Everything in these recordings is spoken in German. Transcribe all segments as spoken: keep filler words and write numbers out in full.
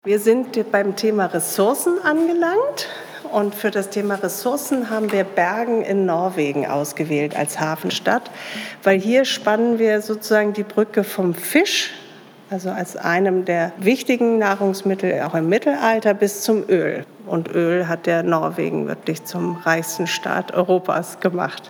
Wir sind beim Thema Ressourcen angelangt und für das Thema Ressourcen haben wir Bergen in Norwegen ausgewählt als Hafenstadt, weil hier spannen wir sozusagen die Brücke vom Fisch, also als einem der wichtigen Nahrungsmittel auch im Mittelalter, bis zum Öl. Und Öl hat der Norwegen wirklich zum reichsten Staat Europas gemacht.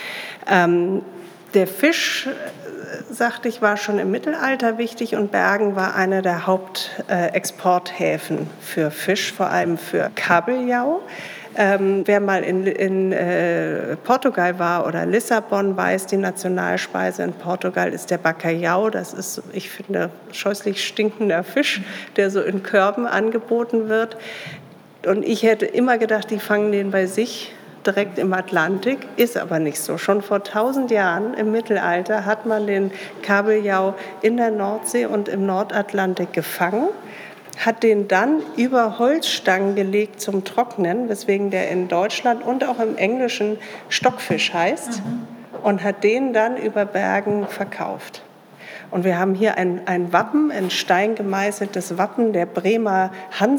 Ähm, der Fisch, sagte ich, war schon im Mittelalter wichtig und Bergen war einer der Hauptexporthäfen für Fisch, vor allem für Kabeljau. Ähm, wer mal in, in äh, Portugal war oder Lissabon weiß, die Nationalspeise in Portugal ist der Bacalhau. Das ist, ich finde, scheußlich stinkender Fisch, der so in Körben angeboten wird. Und ich hätte immer gedacht, die fangen den bei sich direkt im Atlantik, ist aber nicht so. Schon vor tausend Jahren im Mittelalter hat man den Kabeljau in der Nordsee und im Nordatlantik gefangen, hat den dann über Holzstangen gelegt zum Trocknen, weswegen der in Deutschland und auch im Englischen Stockfisch heißt, mhm. und hat den dann über Bergen verkauft. Und wir haben hier ein, ein Wappen, ein Stein gemeißeltes Wappen der Bremer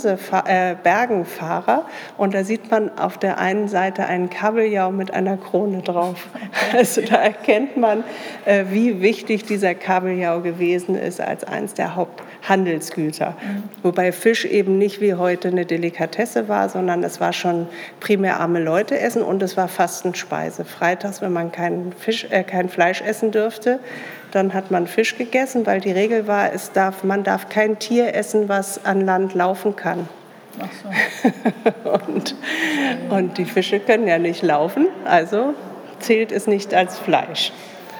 Hanse-Bergenfahrer. Und da sieht man auf der einen Seite einen Kabeljau mit einer Krone drauf. Also da erkennt man, wie wichtig dieser Kabeljau gewesen ist als eines der Haupthandelsgüter. Mhm. Wobei Fisch eben nicht wie heute eine Delikatesse war, sondern es war schon primär arme Leute essen und es war Fastenspeise. Freitags, wenn man kein, Fisch, äh, kein Fleisch essen dürfte, dann hat man Fisch gegessen, weil die Regel war, es darf, man darf kein Tier essen, was an Land laufen kann. Ach so. und, und die Fische können ja nicht laufen, also zählt es nicht als Fleisch.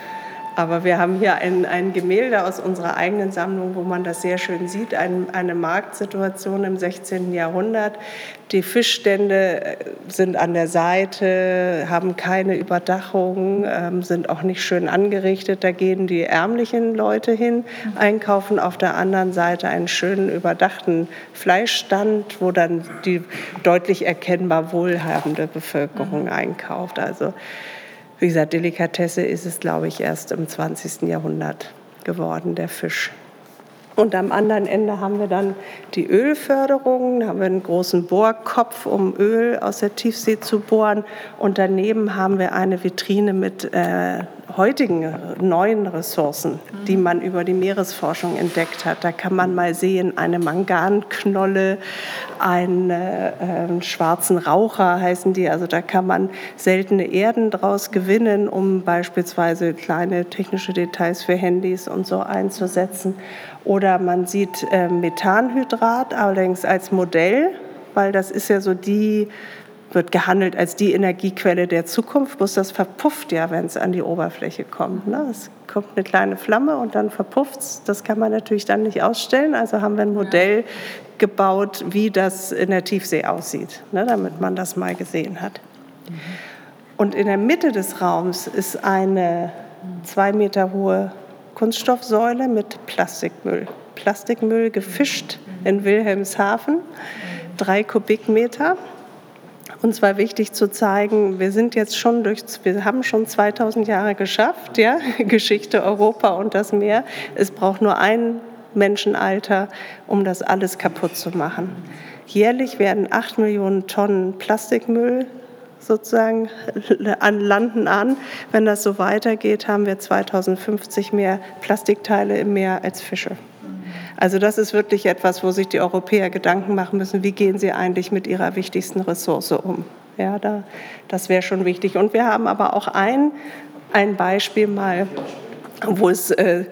Aber wir haben hier ein, ein Gemälde aus unserer eigenen Sammlung, wo man das sehr schön sieht, ein, eine Marktsituation im sechzehnten Jahrhundert. Die Fischstände sind an der Seite, haben keine Überdachung, ähm, sind auch nicht schön angerichtet. Da gehen die ärmlichen Leute hin, einkaufen auf der anderen Seite einen schönen überdachten Fleischstand, wo dann die deutlich erkennbar wohlhabende Bevölkerung einkauft. Also wie gesagt, Delikatesse ist es, glaube ich, erst im zwanzigsten Jahrhundert geworden, der Fisch. Und am anderen Ende haben wir dann die Ölförderung, da haben wir einen großen Bohrkopf, um Öl aus der Tiefsee zu bohren. Und daneben haben wir eine Vitrine mit äh, heutigen neuen Ressourcen, die man über die Meeresforschung entdeckt hat. Da kann man mal sehen, eine Manganknolle, einen äh, schwarzen Raucher heißen die. Also da kann man seltene Erden draus gewinnen, um beispielsweise kleine technische Details für Handys und so einzusetzen. Oder man sieht äh, Methanhydrat, allerdings als Modell, weil das ist ja so die, wird gehandelt als die Energiequelle der Zukunft, bloß das verpufft ja, wenn es an die Oberfläche kommt. Ne? Es kommt eine kleine Flamme und dann verpufft es. Das kann man natürlich dann nicht ausstellen. Also haben wir ein Modell gebaut, wie das in der Tiefsee aussieht, ne? Damit man das mal gesehen hat. Mhm. Und in der Mitte des Raums ist eine zwei Meter hohe Kunststoffsäule mit Plastikmüll. Plastikmüll gefischt in Wilhelmshaven, drei Kubikmeter. Und zwar wichtig zu zeigen, wir sind jetzt schon durch, wir haben schon zweitausend Jahre geschafft, ja, Geschichte Europa und das Meer. Es braucht nur ein Menschenalter, um das alles kaputt zu machen. Jährlich werden acht Millionen Tonnen Plastikmüll sozusagen an landen an. Wenn das so weitergeht, haben wir zweitausendfünfzig mehr Plastikteile im Meer als Fische. Also das ist wirklich etwas, wo sich die Europäer Gedanken machen müssen, wie gehen sie eigentlich mit ihrer wichtigsten Ressource um. Ja, da, das wäre schon wichtig. Und wir haben aber auch ein, ein Beispiel mal, wo es äh,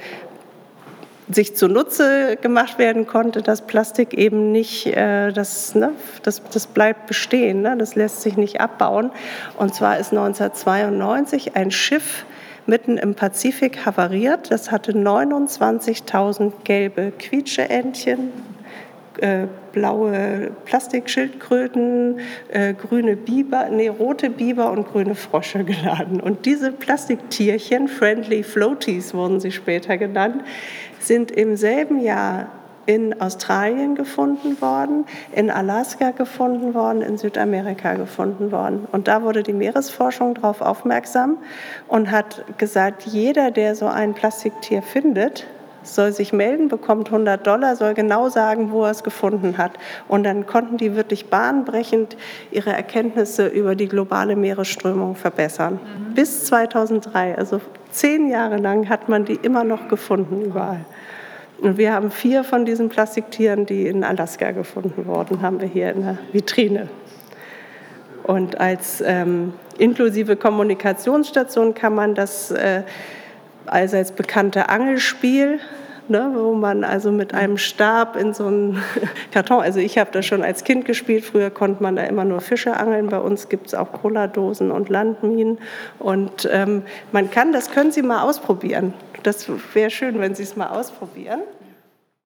sich zunutze gemacht werden konnte, dass Plastik eben nicht, äh, das, ne, das, das bleibt bestehen, ne, das lässt sich nicht abbauen. Und zwar ist neunzehnhundertzweiundneunzig ein Schiff mitten im Pazifik havariert. Das hatte neunundzwanzigtausend gelbe Quietscheentchen, äh, blaue Plastikschildkröten, äh, grüne Biber, nee, rote Biber und grüne Frösche geladen. Und diese Plastiktierchen, Friendly Floaties wurden sie später genannt, sind im selben Jahr in Australien gefunden worden, in Alaska gefunden worden, in Südamerika gefunden worden. Und da wurde die Meeresforschung darauf aufmerksam und hat gesagt, jeder, der so ein Plastiktier findet, soll sich melden, bekommt hundert Dollar, soll genau sagen, wo er es gefunden hat. Und dann konnten die wirklich bahnbrechend ihre Erkenntnisse über die globale Meeresströmung verbessern. Mhm. Bis zweitausenddrei, also zehn Jahre lang, hat man die immer noch gefunden überall. Und wir haben vier von diesen Plastiktieren, die in Alaska gefunden wurden, haben wir hier in der Vitrine. Und als ähm, inklusive Kommunikationsstation kann man das äh, allseits bekannte Angelspiel, ne, wo man also mit einem Stab in so einen Karton, also ich habe das schon als Kind gespielt, früher konnte man da immer nur Fische angeln, bei uns gibt es auch Cola-Dosen und Landminen und ähm, man kann, das können Sie mal ausprobieren. Das wäre schön, wenn Sie es mal ausprobieren.